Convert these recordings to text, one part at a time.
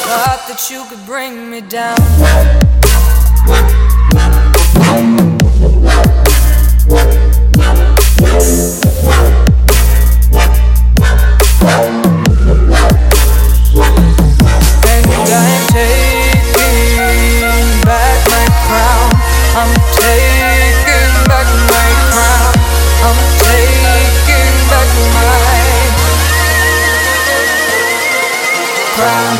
thought that you could bring me down. And I'm taking back my crown. I'm taking back my crown. I'm taking back my crown.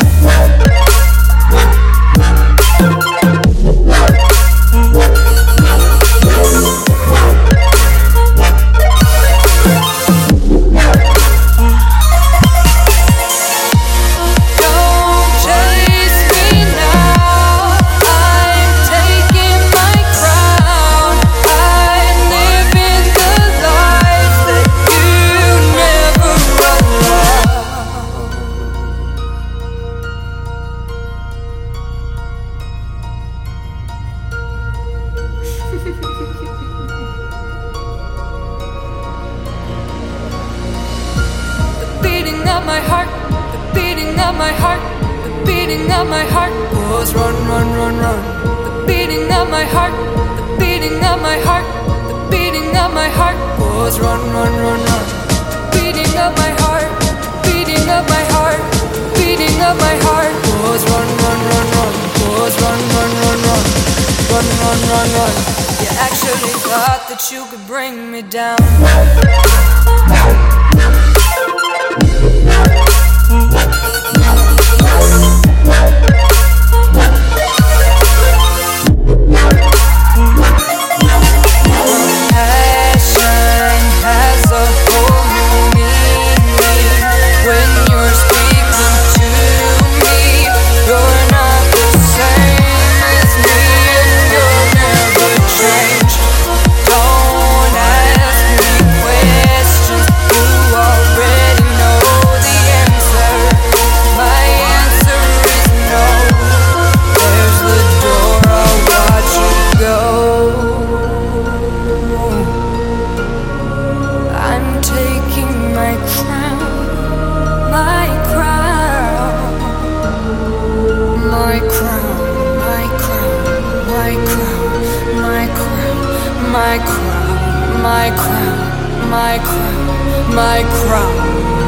My heart, the beating of my heart, the beating of my heart goes run, run, run, run. The beating of my heart, the beating of my heart, the beating of my heart goes run, run, run, run. Beating of my heart, beating of my heart, beating of my heart goes run, run, run, run, goes run, run, run, run, run, run, run, run. You actually thought that you could bring me down. My crown, my crown, my crown, my crown.